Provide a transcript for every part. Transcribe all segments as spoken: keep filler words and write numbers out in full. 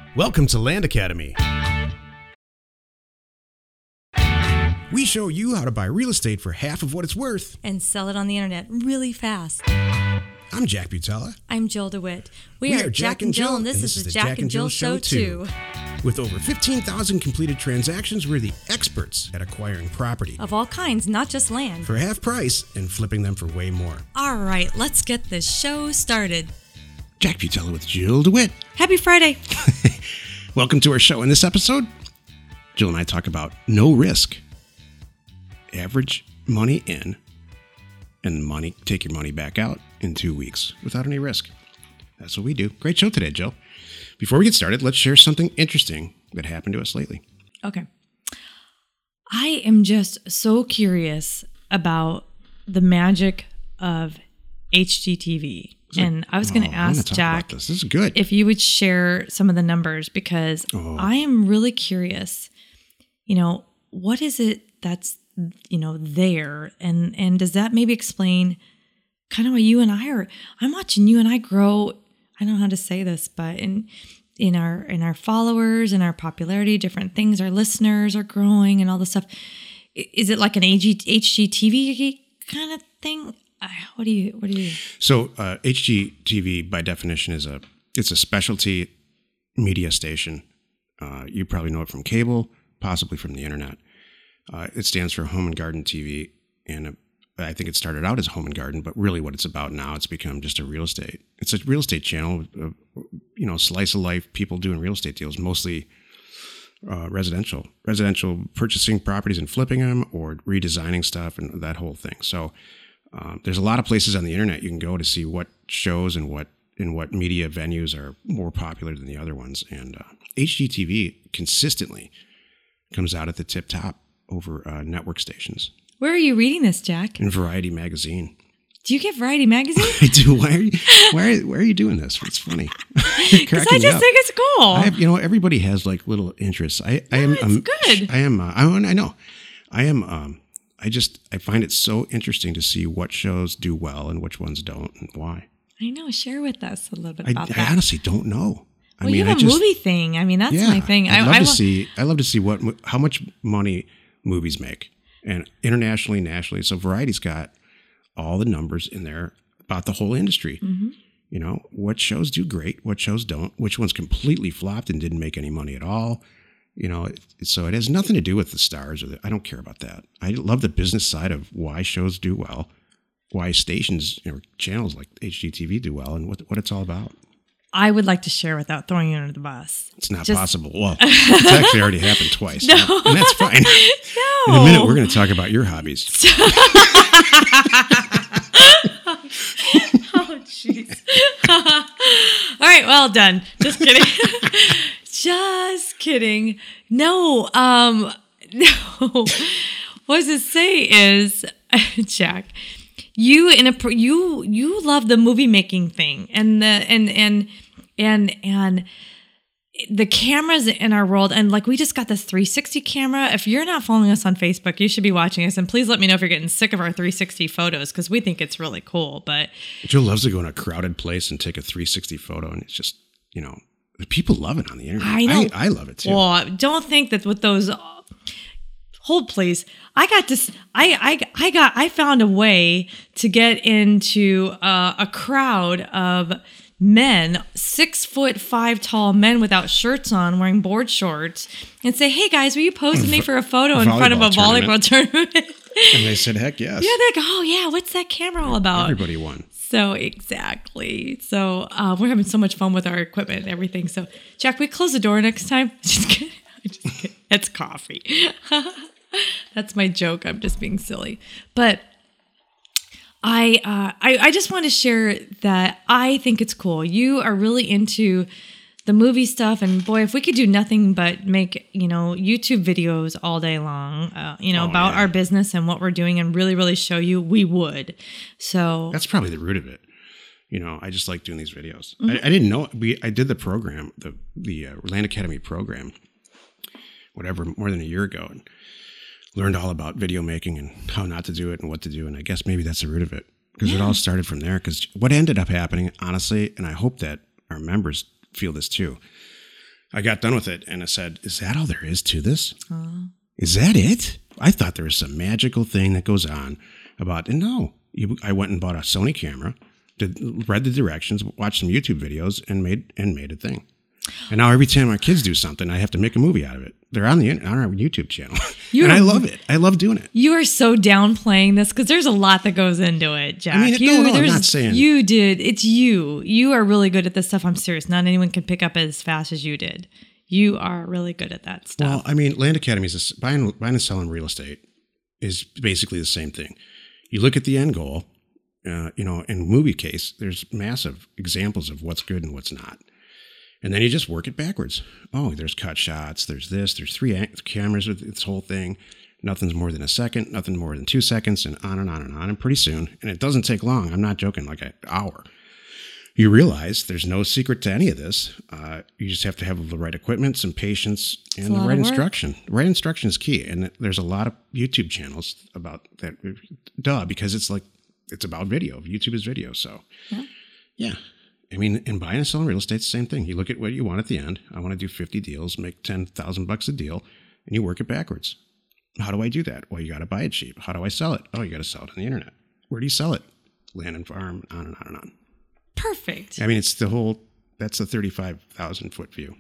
Welcome to Land Academy. We show you how to buy real estate for half of what it's worth. And sell it on the internet really fast. I'm Jack Butala. I'm Jill DeWitt. We, We are, are Jack and Jill, and this, is the Jack and Jill Show, too. With over fifteen thousand completed transactions, we're the experts at acquiring property. Of all kinds, not just land. For half price and flipping them for way more. All right, let's get this show started. Jack Butala with Jill DeWitt. Happy Friday. Welcome to our show. In this episode, Jill and I talk about no risk. Average money in and money take your money back out in two weeks without any risk. That's what we do. Great show today, Jill. Before we get started, let's share something interesting that happened to us lately. Okay. I am just so curious about the magic of H G T V. And I was going to ask Jack this. This is good. if you would share some of the numbers, because Oh. I am really curious, you know, what is it that's, you know, there? And, and does that maybe explain kind of why you and I are, I'm watching you and I grow. I don't know how to say this, but in, in our, in our followers and our popularity, different things, our listeners are growing and all this stuff. I- Is it like an H G T V kind of thing? Uh, What do you, what do you? So uh, H G T V, by definition, is a it's a specialty media station. Uh, you probably know it from cable, possibly from the internet. Uh, it stands for Home and Garden T V, and uh, I think it started out as Home and Garden, but really what it's about now, it's become just a real estate. It's a real estate channel, of, you know, slice of life people doing real estate deals, mostly uh, residential, residential purchasing properties and flipping them, or redesigning stuff and that whole thing. So. Um, there's a lot of places on the internet you can go to see what shows and what and what media venues are more popular than the other ones. And uh, H G T V consistently comes out at the tip top over uh, network stations. Where are you reading this, Jack? In Variety magazine. Do you get Variety magazine? I do. Why are you? Why are, why are you doing this? It's funny. Because I just think it's cool. I have, you know, everybody has like little interests. I, I am. it's I'm, good. I am. Uh, I, I know. I am. Um, I just, I find it so interesting to see what shows do well and which ones don't and why. I know. Share with us a little bit I, about I that. honestly don't know. I well, mean, you have I a just, movie thing. I mean, that's yeah, my thing. I'd I, love I to wa- see, I love to see what, how much money movies make, and internationally, nationally. So Variety's got all the numbers in there about the whole industry. Mm-hmm. You know, what shows do great, what shows don't, which ones completely flopped and didn't make any money at all. You know, it, so it has nothing to do with the stars or the, I don't care about that. I love the business side of why shows do well, why stations or channels like H G T V do well, and what what it's all about. I would like to share without throwing you under the bus. It's not Just- possible. Well, it's actually already happened twice. No. And that's fine. No. In a minute, we're going to talk about your hobbies. Oh, jeez. All right, well done. Just kidding. Just kidding. No, um, no. What I was to say is, Jack, you in a pro- you you love the movie making thing and the and and and and the cameras in our world, and like we just got this three sixty camera. If you're not following us on Facebook, you should be watching us, and please let me know if you're getting sick of our three sixty photos, because we think it's really cool. But Joe loves to go in a crowded place and take a three sixty photo, and it's just, you know, the people love it on the internet. I know. I, I love it too. Well, don't think that with those. Hold, please. I got this. I I I got. I found a way to get into uh, a crowd of men, six foot five tall men without shirts on, wearing board shorts, and say, "Hey guys, will you pose with me for a photo in front of a volleyball tournament?" And they said, heck yes. Yeah, they're like, "Oh yeah, what's that camera all about?" Everybody won. So exactly. So uh, we're having so much fun with our equipment and everything. So Jack, we close the door next time. Just kidding. Just kidding. It's coffee. That's my joke. I'm just being silly. But I, uh, I I just want to share that I think it's cool. You are really into the movie stuff, and boy, if we could do nothing but make, you know, YouTube videos all day long, uh, you know, Oh, about yeah. our business and what we're doing, and really, really show you, we would. So That's probably the root of it. You know, I just like doing these videos. Mm-hmm. I, I didn't know we. I did the program, the the uh, Land Academy program, whatever, more than a year ago, and learned all about video making and how not to do it and what to do. And I guess maybe that's the root of it, because Yeah. it all started from there. Because what ended up happening, honestly, and I hope that our members feel this too. I got done with it and I said, is that all there is to this? Uh, Is that it? I thought there was some magical thing that goes on about, and no, you, I went and bought a Sony camera, did, read the directions, watched some YouTube videos, and made and made a thing. And now every time my kids do something, I have to make a movie out of it. They're on the on our YouTube channel, You're- and I love it. I love doing it. You are so downplaying this because there's a lot that goes into it, Jack. I mean, it- you, no, no, I'm there's- not saying- you did. It's you. You are really good at this stuff. I'm serious. Not anyone can pick up as fast as you did. You are really good at that stuff. Well, I mean, Land Academy is a, buying buying and selling real estate is basically the same thing. You look at the end goal. Uh, you know, in movie case, there's massive examples of what's good and what's not. And then you just work it backwards. Oh, there's cut shots. There's this. There's three an- cameras with this whole thing. Nothing's more than a second. Nothing more than two seconds, and on and on and on. And pretty soon, and it doesn't take long. I'm not joking. Like an hour. You realize there's no secret to any of this. Uh, you just have to have the right equipment, some patience, and a the lot right of work. instruction. The right instruction is key. And there's a lot of YouTube channels about that. Duh, because it's like it's about video. YouTube is video. So, Yeah. yeah. I mean, in buying and selling real estate, it's the same thing. You look at what you want at the end. I want to do fifty deals, make ten thousand bucks a deal, and you work it backwards. How do I do that? Well, you got to buy it cheap. How do I sell it? Oh, you got to sell it on the internet. Where do you sell it? Land and farm, on and on and on. Perfect. I mean, it's the whole, that's the thirty-five thousand foot view.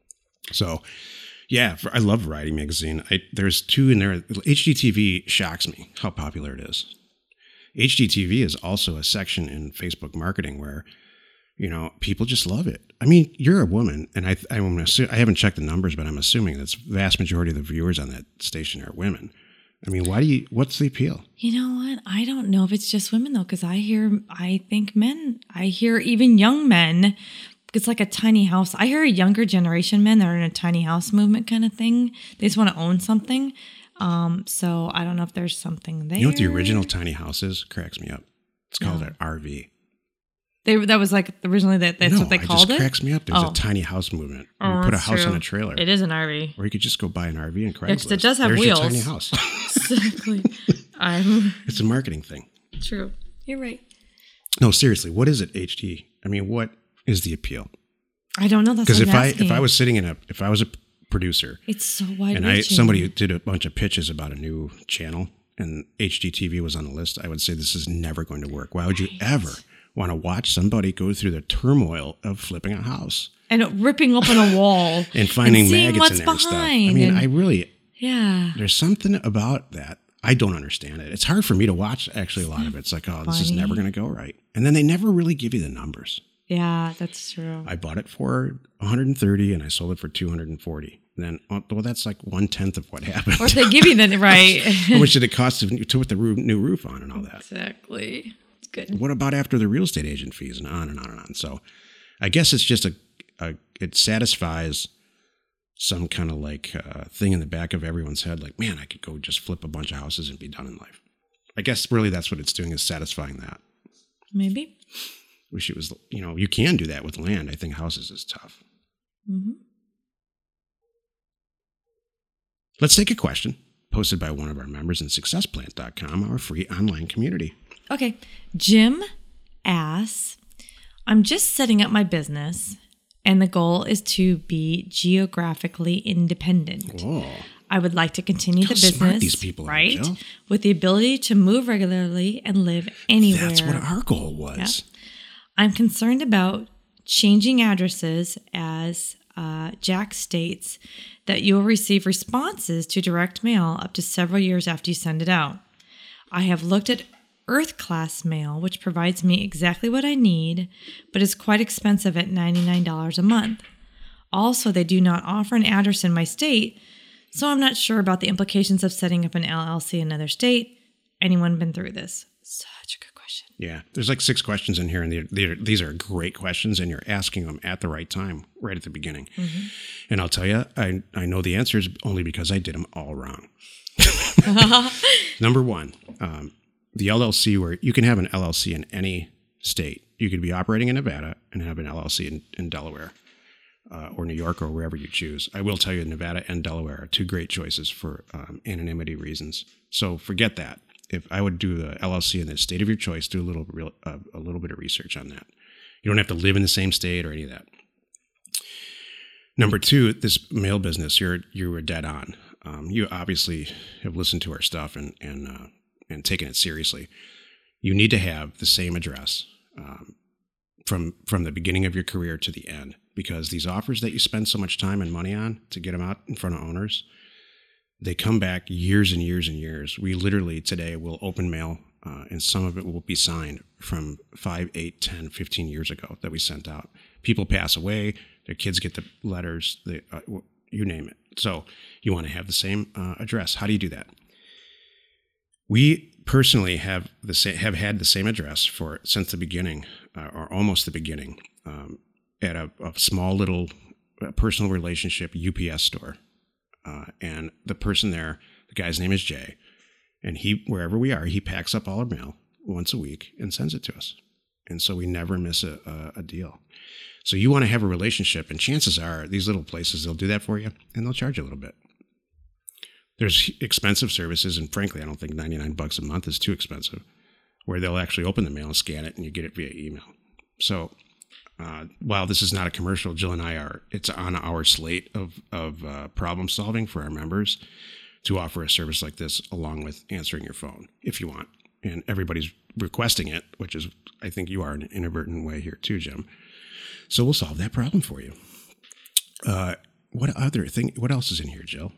So, yeah, for, I love Variety Magazine. I, there's two in there. H G T V shocks me how popular it is. H G T V is also a section in Facebook marketing where, you know, people just love it. I mean, you're a woman, and I, I'm assu- I haven't checked the numbers, but I'm assuming that's the vast majority of the viewers on that station are women. I mean, why do you, what's the appeal? You know what? I don't know if it's just women though, because I hear, I think men, I hear even young men. It's like a tiny house. I hear a younger generation men that are in a tiny house movement kind of thing. They just want to own something. Um, so I don't know if there's something there. You know what the original tiny house is? Cracks me up. It's called No. an R V. They that was like originally that that's no, what they it called just it. cracks me up. There's Oh. a tiny house movement. You Oh, put a that's house true. on a trailer. It is an R V. Or you could just go buy an R V and Craigslist. Yeah, 'cause it does have There's wheels. Your tiny house. Exactly. I'm It's a marketing thing. true. You're right. No, seriously, what is it, H D? I mean, what is the appeal? I don't know. That's Because what if I'm I asking. if I was sitting in a if I was a producer it's so wide and I reaching. somebody did a bunch of pitches about a new channel and H G T V was on the list, I would say this is never going to work. Why would you ever want to watch somebody go through the turmoil of flipping a house and ripping open a wall and finding seeing maggots what's in there and stuff? I behind mean, and- I really yeah. there's something about that. I don't understand it. It's hard for me to watch actually a lot of it. It's like, oh, this is funny? never going to go right. And then they never really give you the numbers. Yeah, that's true. I bought it for one hundred thirty and I sold it for two hundred forty. And then, oh, well, that's like one tenth of what happened. Or if they give you the right. How much did it cost to, to put the roof, new roof on and all that? Exactly. It's good. What about after the real estate agent fees and on and on and on? So I guess it's just a, a it satisfies some kind of like uh, thing in the back of everyone's head. Like, man, I could go just flip a bunch of houses and be done in life. I guess really that's what it's doing, is satisfying that. Maybe. Wish it was, you know, you can do that with land. I think houses is tough. Mm-hmm. Let's take a question posted by one of our members in success plant dot com, our free online community. Okay. Jim asks, I'm just setting up my business and the goal is to be geographically independent. Oh, I would like to continue How the smart business, these people are, right? Jill. With the ability to move regularly and live anywhere. that's what our goal was. I'm concerned about changing addresses as uh, Jack states that you will receive responses to direct mail up to several years after you send it out. I have looked at Earth Class Mail, which provides me exactly what I need, but is quite expensive at ninety-nine dollars a month. Also, they do not offer an address in my state, so I'm not sure about the implications of setting up an L L C in another state. Anyone been through this? Such a good question. Yeah, there's like six questions in here, and they're, they're, these are great questions, and you're asking them at the right time, right at the beginning. Mm-hmm. And I'll tell you, I, I know the answers only because I did them all wrong. Number one, um, the L L C, where you can have an L L C in any state. You could be operating in Nevada and have an L L C in, in Delaware uh, or New York or wherever you choose. I will tell you, Nevada and Delaware are two great choices for um, anonymity reasons. So forget that. If I would do the L L C in the state of your choice, do a little real, uh, a little bit of research on that. You don't have to live in the same state or any of that. Number two, this mail business, you're you were dead on. Um, you obviously have listened to our stuff and and uh, and taken it seriously. You need to have the same address um, from from the beginning of your career to the end, because these offers that you spend so much time and money on to get them out in front of owners, they come back years and years and years. We literally today will open mail, uh, and some of it will be signed from five, eight, ten, fifteen years ago that we sent out. People pass away, their kids get the letters, the, uh, you name it. So you want to have the same uh, address. How do you do that? We personally have the sa- have had the same address for since the beginning, uh, or almost the beginning, um, at a, a small little uh, personal relationship U P S store. Uh, and the person there, the guy's name is Jay, and he, wherever we are, he packs up all our mail once a week and sends it to us. And so we never miss a, a, a deal. So you want to have a relationship, and chances are these little places, they'll do that for you, and they'll charge you a little bit. There's expensive services, and frankly, I don't think ninety-nine bucks a month is too expensive, where they'll actually open the mail and scan it, and you get it via email. So uh, while this is not a commercial, Jill and I are, it's on our slate of, of uh, problem solving for our members to offer a service like this along with answering your phone if you want. And everybody's requesting it, which is, I think you are in an inadvertent way here too, Jim. So we'll solve that problem for you. Uh, what other thing, what else is in here, Jill?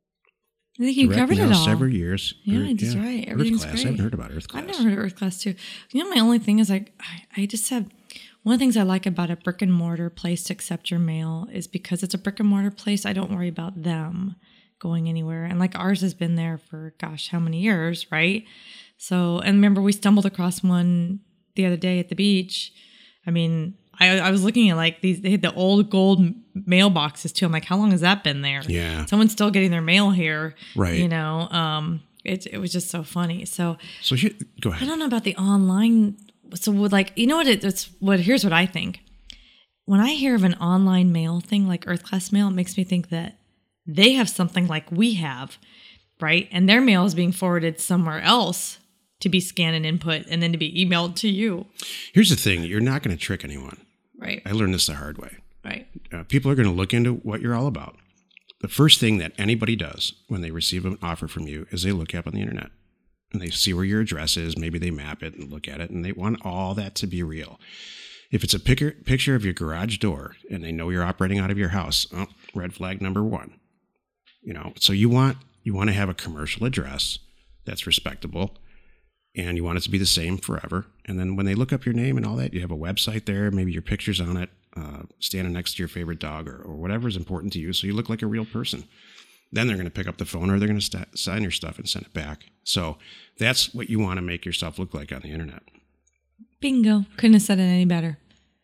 I think you Direct covered mail, it all. several years. Yeah, Earth- that's right. Everything's Earth Class. great. I haven't heard about Earth Class. I've never heard of Earth Class too. You know, my only thing is like, I, I just have, one of the things I like about a brick and mortar place to accept your mail is because it's a brick and mortar place, I don't worry about them going anywhere. And like ours has been there for, gosh, how many years, right? So, and remember we stumbled across one the other day at the beach. I mean, I, I was looking at like these, they had the old gold mailboxes too. I'm like, how long has that been there? Yeah. Someone's still getting their mail here. Right. You know, um, it, it was just so funny. So, So here, go ahead. I don't know about the online. So with like, you know what, it, it's what, here's what I think. When I hear of an online mail thing like Earth Class Mail, it makes me think that they have something like we have, right? And their mail is being forwarded somewhere else to be scanned and input and then to be emailed to you. Here's the thing. You're not going to trick anyone. Right. I learned this the hard way. Right. Uh, people are going to look into what you're all about. The first thing that anybody does when they receive an offer from you is they look up on the internet and they see where your address is. Maybe they map it and look at it, and they want all that to be real. If it's a picture, picture of your garage door and they know you're operating out of your house, oh, red flag number one. You know, so you want you want to have a commercial address that's respectable, and you want it to be the same forever. And then when they look up your name and all that, you have a website there, maybe your picture's on it, uh, standing next to your favorite dog or, or whatever is important to you, so you look like a real person. Then they're going to pick up the phone or they're going to st- sign your stuff and send it back. So that's what you want to make yourself look like on the internet. Bingo. Couldn't have said it any better.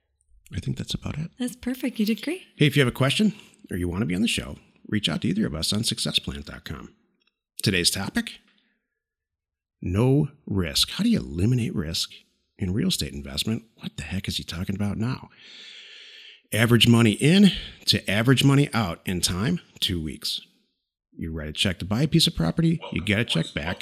I think that's about it. That's perfect. You did great. Hey, if you have a question or you want to be on the show, reach out to either of us on success plant dot com. Today's topic: no risk. How do you eliminate risk in real estate investment? What the heck is he talking about now? Average money in to average money out in time, two weeks. You write a check to buy a piece of property, you get a check back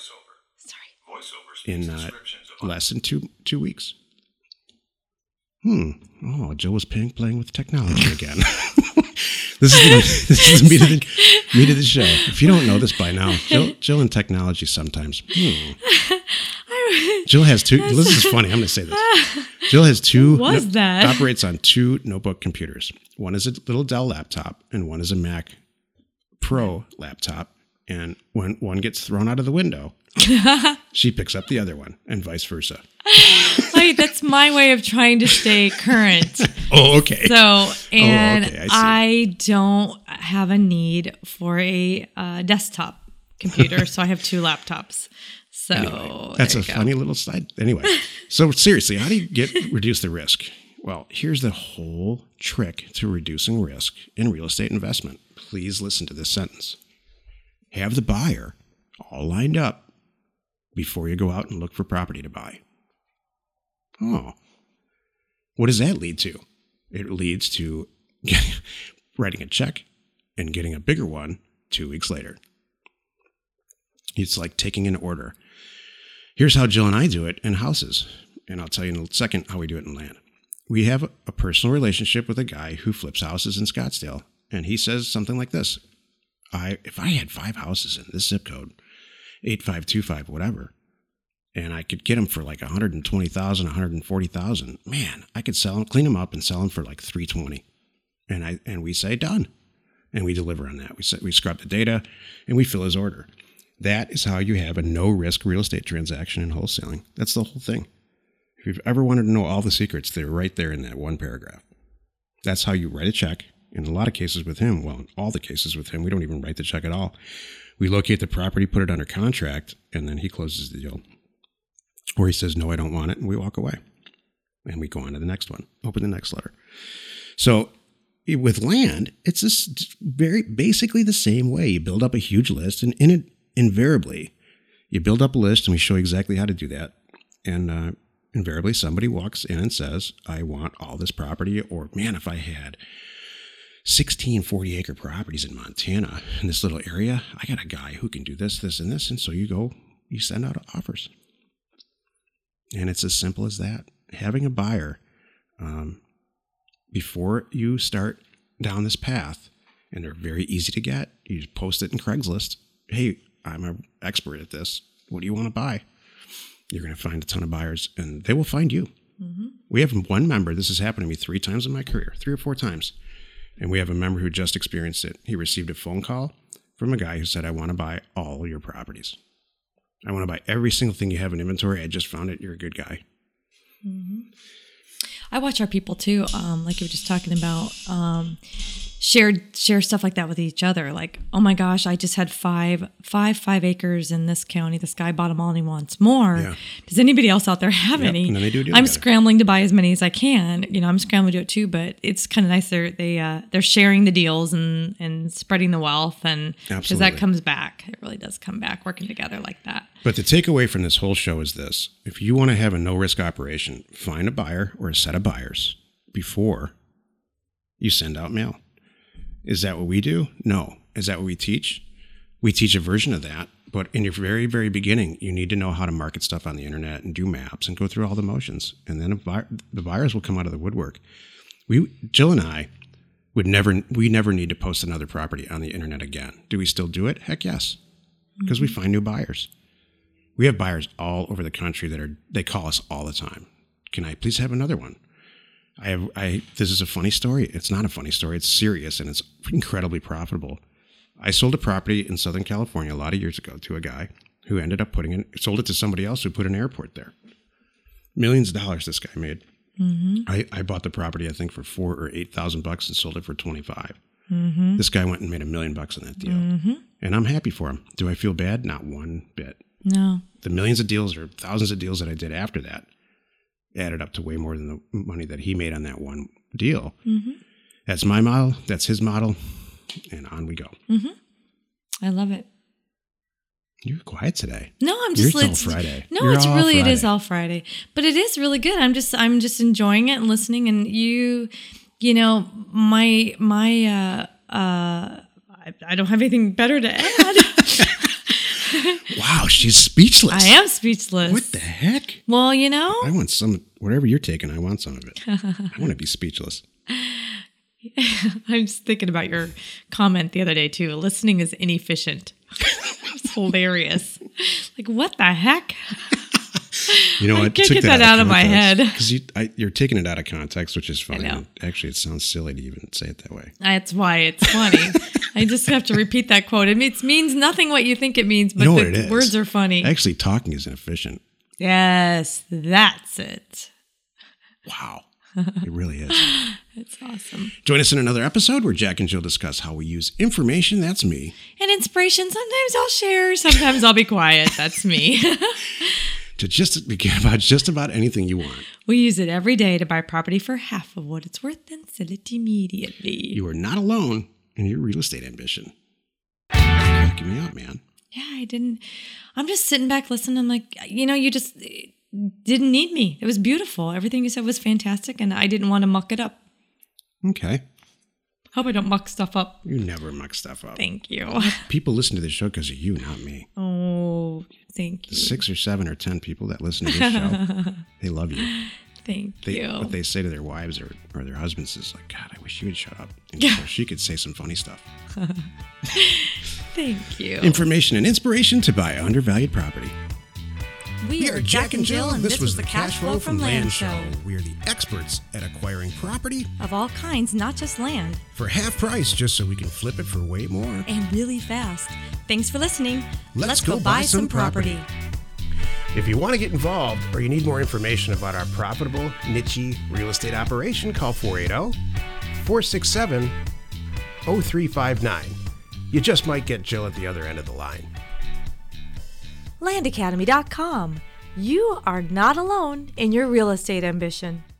in uh, less than two two weeks. Hmm. Oh, Joe was playing, playing with technology again. This is the, this is the meat of the, meat of the show. If you don't know this by now, Jill, Jill and technology sometimes. Hmm. Jill has two. This is funny. I'm going to say this. Jill has two. What was that? Operates on two notebook computers. One is a little Dell laptop, and one is a Mac Pro laptop. And when one gets thrown out of the window, she picks up the other one, and vice versa. Like, that's my way of trying to stay current. Oh, okay. So, and oh, okay, I, I don't have a need for a uh, desktop computer, so I have two laptops. So anyway, that's a go. funny little side. Anyway, so seriously, how do you get reduce the risk? Well, here's the whole trick to reducing risk in real estate investment. Please listen to this sentence. Have the buyer all lined up before you go out and look for property to buy. Oh, what does that lead to? It leads to getting, writing a check and getting a bigger one two weeks later. It's like taking an order. Here's how Jill and I do it in houses, and I'll tell you in a second how we do it in land. we have a, a personal relationship with a guy who flips houses in Scottsdale. And he says something like this. I if I had five houses in this zip code, eight five two five, whatever, and I could get them for like one hundred twenty thousand dollars, one hundred forty thousand dollars, man, I could sell them, clean them up and sell them for like three hundred twenty thousand dollars. And I and we say done. And we deliver on that. We say, we scrub the data and we fill his order. That is how you have a no-risk real estate transaction in wholesaling. That's the whole thing. If you've ever wanted to know all the secrets, they're right there in that one paragraph. That's how you write a check. In a lot of cases with him, well, in all the cases with him, we don't even write the check at all. We locate the property, put it under contract, and then he closes the deal. Or he says, no, I don't want it, and we walk away. And we go on to the next one, open the next letter. So with land, it's just very basically the same way. You build up a huge list, and in it, invariably, you build up a list, and we show exactly how to do that. And uh, invariably, somebody walks in and says, I want all this property, or man, if I had sixteen forty acre properties in Montana in this little area, I got a guy who can do this, this, and this. And so you go, you send out offers. And it's as simple as that. Having a buyer, um, before you start down this path, and they're very easy to get, you just post it in Craigslist. Hey, I'm an expert at this. What do you want to buy? You're going to find a ton of buyers, and they will find you. Mm-hmm. We have one member. This has happened to me three times in my career, three or four times. And we have a member who just experienced it. He received a phone call from a guy who said, I want to buy all your properties. I want to buy every single thing you have in inventory. I just found it. You're a good guy. Mm-hmm. I watch our people too, um, like you were just talking about, um, share share stuff like that with each other. Like, oh my gosh, I just had five five five acres in this county. This guy bought them all and he wants more. Yeah. Does anybody else out there have yep. any? And then they do do I'm together. scrambling to buy as many as I can. You know, I'm scrambling to do it too. But it's kind of nice. They're they uh, they're sharing the deals and and spreading the wealth, and because that comes back, it really does come back working together like that. But the takeaway from this whole show is this: if you want to have a no risk operation, find a buyer or a set of buyers before you send out mail. Is that what we do? No. Is that what we teach? We teach a version of that. But in your very, very beginning, you need to know how to market stuff on the internet and do maps and go through all the motions. And then a buyer, the buyers will come out of the woodwork. We, Jill and I, would never, we never need to post another property on the internet again. Do we still do it? Heck yes. Because mm-hmm. we find new buyers. We have buyers all over the country that are, they call us all the time. Can I please have another one? I have, I, this is a funny story. It's not a funny story. It's serious and it's incredibly profitable. I sold a property in Southern California a lot of years ago to a guy who ended up putting in, sold it to somebody else who put an airport there. Millions of dollars this guy made. Mm-hmm. I, I bought the property, I think, for four or eight thousand bucks and sold it for twenty-five. Mm-hmm. This guy went and made a million bucks on that deal. Mm-hmm. And I'm happy for him. Do I feel bad? Not one bit. No. The millions of deals or thousands of deals that I did after that added up to way more than the money that he made on that one deal. Mm-hmm. That's my model. That's his model. And on we go. Mm-hmm. I love it. You're quiet today. No, I'm just. You're all Friday. No, You're it's really Friday. It is all Friday, but it is really good. I'm just I'm just enjoying it and listening. And you, you know, my my uh, uh, I, I don't have anything better to add. Wow, she's speechless. I am speechless. What the heck? Well, you know, I want some. Whatever you're taking, I want some of it. I want to be speechless. I'm just thinking about your comment the other day too. Listening is inefficient. It's hilarious. Like, what the heck? You know, I I can't took get that, that out of, of my head. Because you, you're taking it out of context, which is funny. I know. Actually, it sounds silly to even say it that way. That's why it's funny. I just have to repeat that quote. It means, means nothing what you think it means, but you know the what it is? Words are funny. Actually, talking is inefficient. Yes, that's it. Wow. It really is. It's awesome. Join us in another episode where Jack and Jill discuss how we use information, that's me, and inspiration. Sometimes I'll share, sometimes I'll be quiet. That's me. to just begin about just about anything you want. We use it every day to buy property for half of what it's worth and sell it immediately. You are not alone in your real estate ambition. You're cracking me up, man. Yeah, I didn't. I'm just sitting back listening. I'm like, you know, you just didn't need me. It was beautiful. Everything you said was fantastic, and I didn't want to muck it up. Okay. Hope I don't muck stuff up. You never muck stuff up. Thank you. People listen to this show because of you, not me. Oh, thank you. The six or seven or ten people that listen to this show, they love you. Thank They, you. what they say to their wives or, or their husbands is like, God, I wish you would shut up. And Yeah. so she could say some funny stuff. Thank you. Information and inspiration to buy undervalued property. We are Jack and Jill, and this was the Cash Flow from Land Show. We are the experts at acquiring property Of all kinds, not just land. for half price just so we can flip it for way more. And really fast. Thanks for listening. Let's go buy some property. If you want to get involved or you need more information about our profitable, niche real estate operation, call four eight zero, four six seven, zero three five nine. You just might get Jill at the other end of the line. land academy dot com. You are not alone in your real estate ambition.